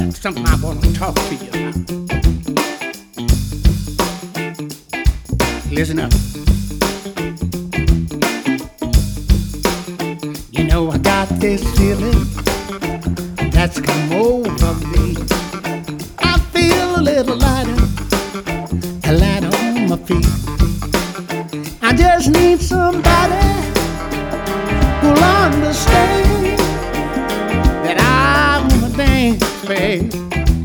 something I want to talk to you about. Listen up. You know I got this feeling that's come over me. I feel a little lighter, light on my feet. I just need somebody who'll understand that I wanna dance, babe.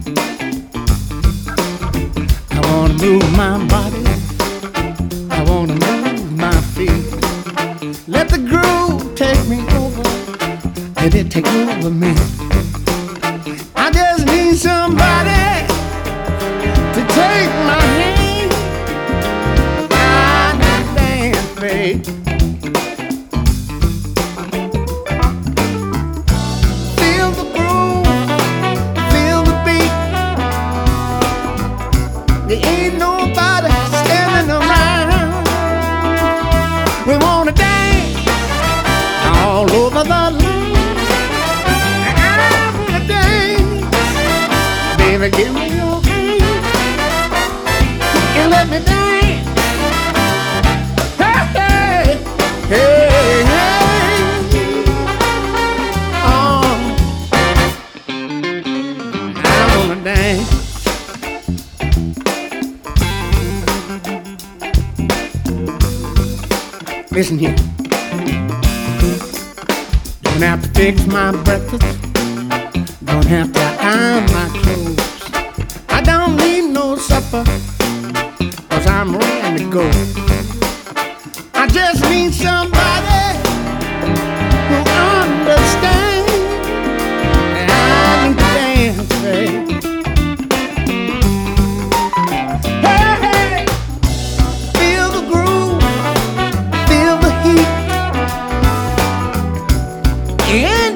I wanna move my body, I wanna move my feet. Let the groove take me over, let it take over me. I just need somebody to take my hand. I need to dance, babe. Feel the groove, feel the beat. There ain't nobody standing around. We wanna dance all over the land. I wanna dance, baby, give me your hand and let me dance. Hey, hey, hey, oh, I wanna dance. Listen here. Don't have to fix my breakfast, don't have to iron my clothes. I don't need no supper, 'cause I'm ready to go. I just need somebody who understands that I need to dance, babe. Hey, hey, feel the groove, feel the heat. Yeah.